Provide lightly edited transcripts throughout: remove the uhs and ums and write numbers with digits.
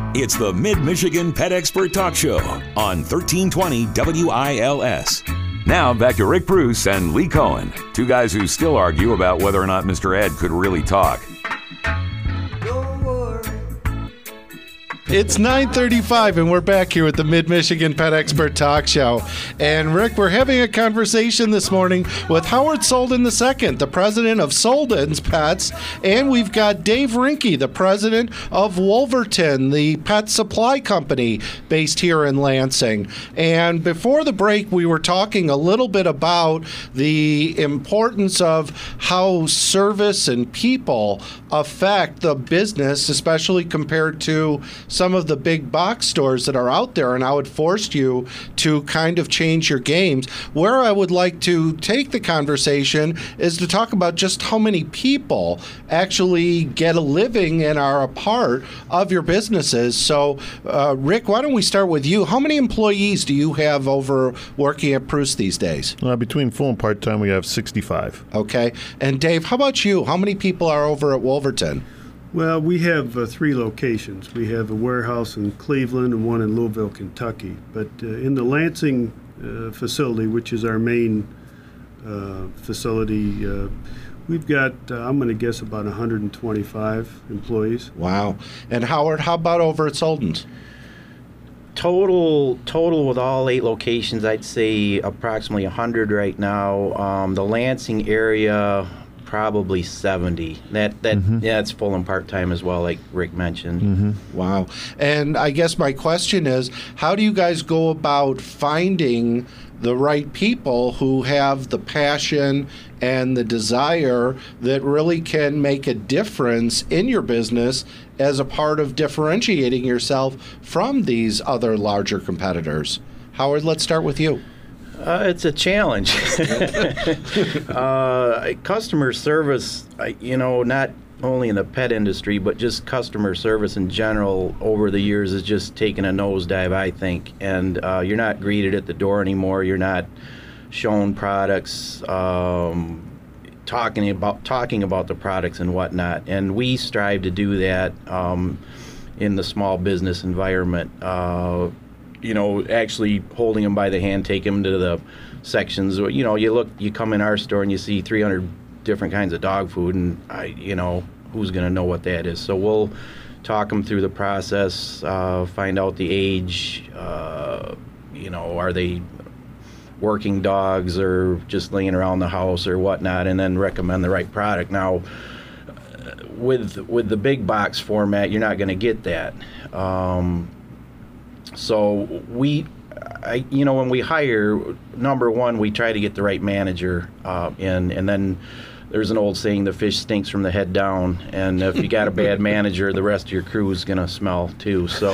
It's the Mid-Michigan Pet Expert Talk Show on 1320 WILS. Now back to Rick Bruce and Lee Cohen, two guys who still argue about whether or not Mr. Ed could really talk. It's 9:35 and we're back here with the Mid-Michigan Pet Expert Talk Show. And Rick, we're having a conversation this morning with Howard Solden II, the president of Solden's Pets, and we've got Dave Rinke, the president of Wolverton, the pet supply company based here in Lansing. And before the break, we were talking a little bit about the importance of how service and people affect the business, especially compared to some of the big box stores that are out there, and how it forced you to kind of change your games. Where I would like to take the conversation is to talk about just how many people actually get a living and are a part of your businesses. So, Rick, why don't we start with you? How many employees do you have over working at Preuss these days? Between full and part-time, we have 65. Okay. And Dave, how about you? How many people are over at Wolverton? Well, we have 3 locations. We have a warehouse in Cleveland and one in Louisville, Kentucky. But in the Lansing facility, which is our main facility, we've got, I'm going to guess, about 125 employees. Wow. And Howard, how about over at Solden's? Total with all 8 locations, I'd say approximately 100 right now. The Lansing area, probably 70. That's full and part-time as well, like Rick mentioned. Mm-hmm. Wow. And I guess my question is, how do you guys go about finding the right people who have the passion and the desire that really can make a difference in your business as a part of differentiating yourself from these other larger competitors? Howard, let's start with you. It's a challenge. Customer service, not only in the pet industry, but just customer service in general over the years has just taken a nosedive, I think. And you're not greeted at the door anymore. You're not shown products, talking about the products and whatnot. And we strive to do that in the small business environment. Actually holding them by the hand, take them to the sections. You come in our store and you see 300 different kinds of dog food, and who's going to know what that is? So we'll talk them through the process, find out the age. Are they working dogs or just laying around the house or whatnot, and then recommend the right product. Now, with the big box format, you're not going to get that. So when we hire, number one, we try to get the right manager in, and then there's an old saying, the fish stinks from the head down, and if you got a bad manager, the rest of your crew is going to smell too. So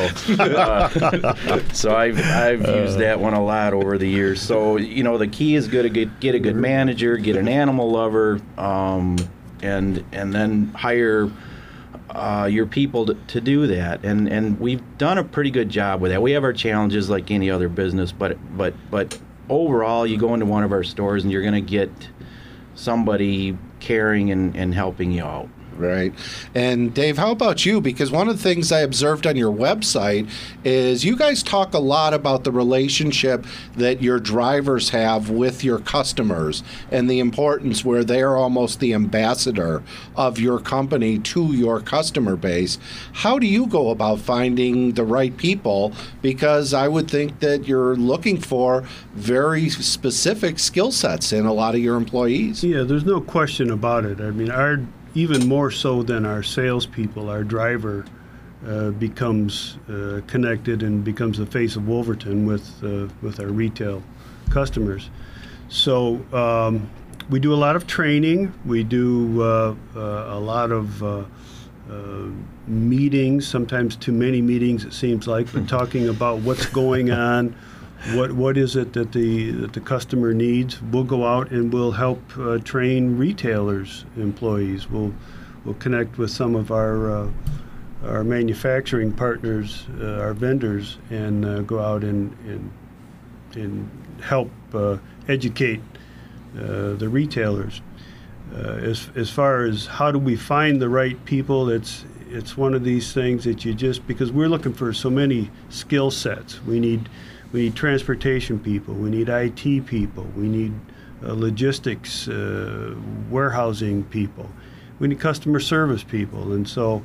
I've used that one a lot over the years. So, the key is get a good manager, get an animal lover, and then hire your people to do that, and we've done a pretty good job with that. We have our challenges like any other business, but overall, you go into one of our stores and you're going to get somebody caring and helping you out. Right. And Dave, how about you? Because one of the things I observed on your website is you guys talk a lot about the relationship that your drivers have with your customers and the importance where they're almost the ambassador of your company to your customer base. How do you go about finding the right people? Because I would think that you're looking for very specific skill sets in a lot of your employees. Yeah, there's no question about it. I mean, even more so than our salespeople, our driver becomes connected and becomes the face of Wolverton with our retail customers. So we do a lot of training. We do a lot of meetings, sometimes too many meetings it seems like, but talking about what's going on, what is it that the customer needs. We'll go out and we'll help train retailers, employees. We'll connect with some of our manufacturing partners, our vendors, and go out and help educate the retailers. As far as how do we find the right people, it's it's one of these things that you just, because we're looking for so many skill sets. We need transportation people, we need IT people, we need logistics, warehousing people, we need customer service people, and so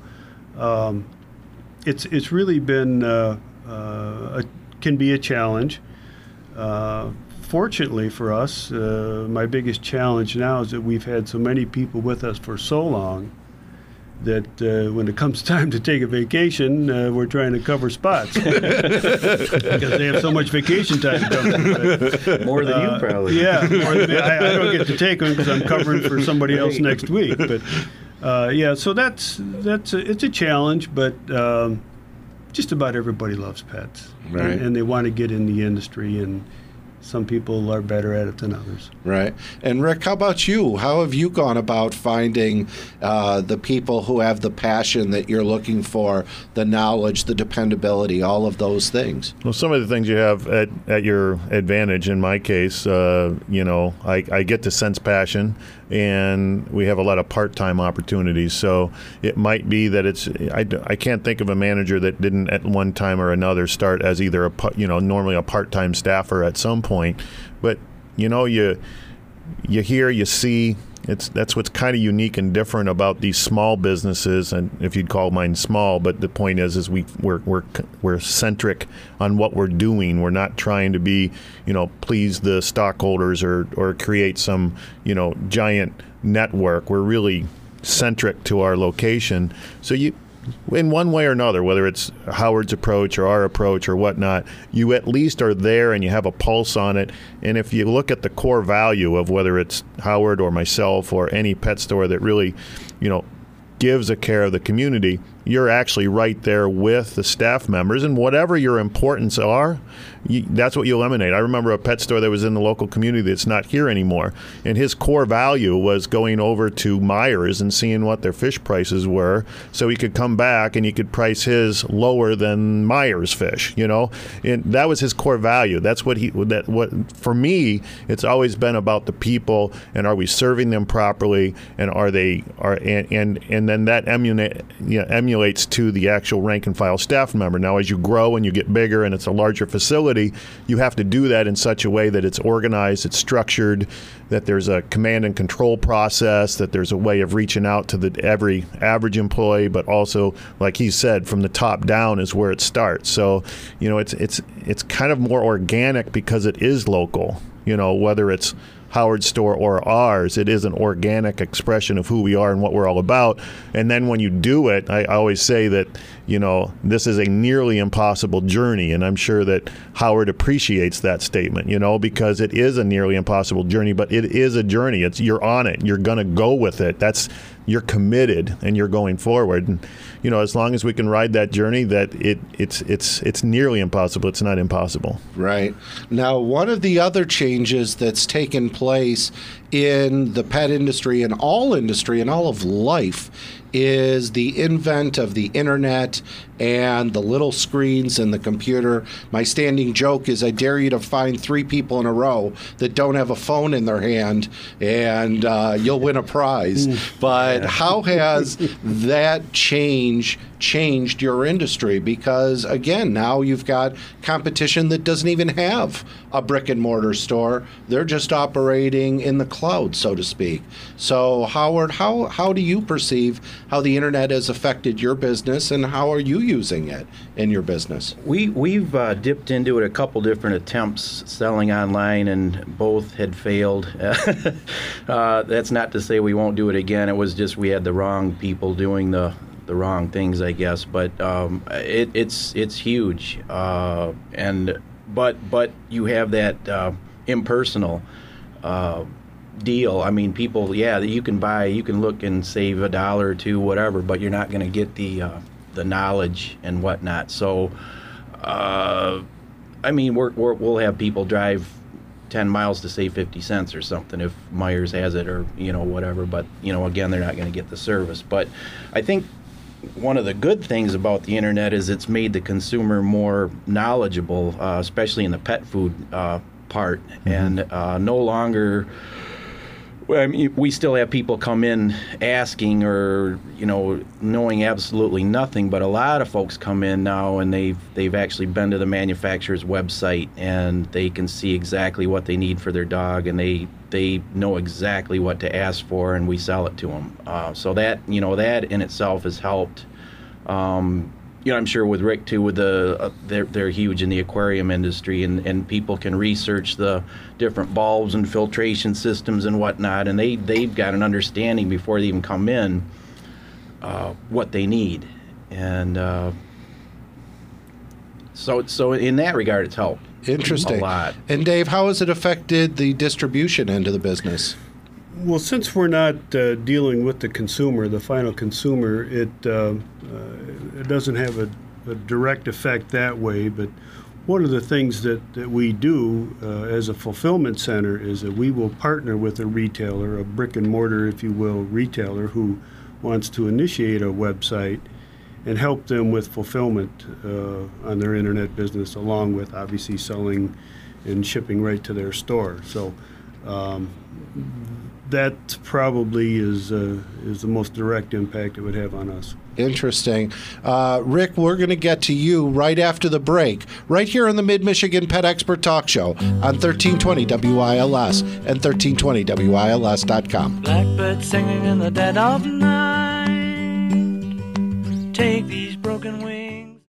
it's really been can be a challenge. Fortunately for us, my biggest challenge now is that we've had so many people with us for so long that when it comes time to take a vacation, we're trying to cover spots because they have so much vacation time coming. More than you probably. Yeah, more than me. I don't get to take them because I'm covering for somebody else next week. But so it's a challenge, but just about everybody loves pets, right? And they want to get in the industry, and some people are better at it than others. Right. And Rick, how about you? How have you gone about finding the people who have the passion that you're looking for, the knowledge, the dependability, all of those things? Well, some of the things you have at your advantage, in my case, I get to sense passion, and we have a lot of part-time opportunities. So it might be that I can't think of a manager that didn't at one time or another start as either normally a part-time staffer at some point. But you hear, you see. That's what's kind of unique and different about these small businesses, and if you'd call mine small, but the point is we're centric on what we're doing. We're not trying to be, please the stockholders or create some, giant network. We're really centric to our location. So in one way or another, whether it's Howard's approach or our approach or whatnot, you at least are there and you have a pulse on it. And if you look at the core value of whether it's Howard or myself or any pet store that really, gives a care of the community, you're actually right there with the staff members, and whatever your importance are, that's what you eliminate. I remember a pet store that was in the local community that's not here anymore, and his core value was going over to Myers and seeing what their fish prices were, so he could come back and he could price his lower than Myers fish, and that was his core value. That's what for me, it's always been about the people, and are we serving them properly, and and then that emulates to the actual rank and file staff member. Now, as you grow and you get bigger and it's a larger facility, you have to do that in such a way that it's organized, it's structured, that there's a command and control process, that there's a way of reaching out to every average employee, but also, like he said, from the top down is where it starts. So, it's kind of more organic because it is local. Whether it's Howard's store or ours, it is an organic expression of who we are and what we're all about. And then when you do it, I always say that, this is a nearly impossible journey. And I'm sure that Howard appreciates that statement, because it is a nearly impossible journey, but it is a journey. You're on it. You're going to go with it. You're committed and you're going forward. And, as long as we can ride that journey, that it's nearly impossible. It's not impossible. Right. Now, one of the other changes that's taken place in the pet industry and all of life is the invent of the internet and the little screens and the computer. My standing joke is I dare you to find 3 people in a row that don't have a phone in their hand, and you'll win a prize. But how has that changed your industry? Because, again, now you've got competition that doesn't even have a brick and mortar store. They're just operating in the cloud, so to speak. So, Howard, how do you perceive how the internet has affected your business, and how are you using it in your business? We've dipped into it a couple different attempts selling online, and both had failed. That's not to say we won't do it again. It was just we had the wrong people doing the wrong things, I guess. But it's huge, but you have that impersonal deal. I mean, people, you can look and save $1 or $2, whatever, but you're not going to get the knowledge and whatnot. So, we'll have people drive 10 miles to save 50 cents or something if Myers has it, or whatever. But again, they're not going to get the service. But I think one of the good things about the internet is it's made the consumer more knowledgeable, especially in the pet food part, and no longer Well, I mean, we still have people come in asking or, knowing absolutely nothing, but a lot of folks come in now and they've actually been to the manufacturer's website and they can see exactly what they need for their dog, and they know exactly what to ask for, and we sell it to them. So that in itself has helped. I'm sure with Rick too, with they're huge in the aquarium industry, and people can research the different bulbs and filtration systems and whatnot, and they've got an understanding before they even come in what they need, and so in that regard, it's helped. Interesting. A lot. And Dave, how has it affected the distribution end of the business? Well, since we're not dealing with the consumer, the final consumer, it doesn't have a direct effect that way. But one of the things that we do as a fulfillment center is that we will partner with a retailer, a brick and mortar, if you will, retailer who wants to initiate a website and help them with fulfillment on their internet business, along with obviously selling and shipping right to their store. So that probably is the most direct impact it would have on us. Interesting. Rick, we're going to get to you right after the break, right here on the Mid-Michigan Pet Expert Talk Show on 1320 WILS and 1320WILS.com. Blackbird singing in the dead of night. Take these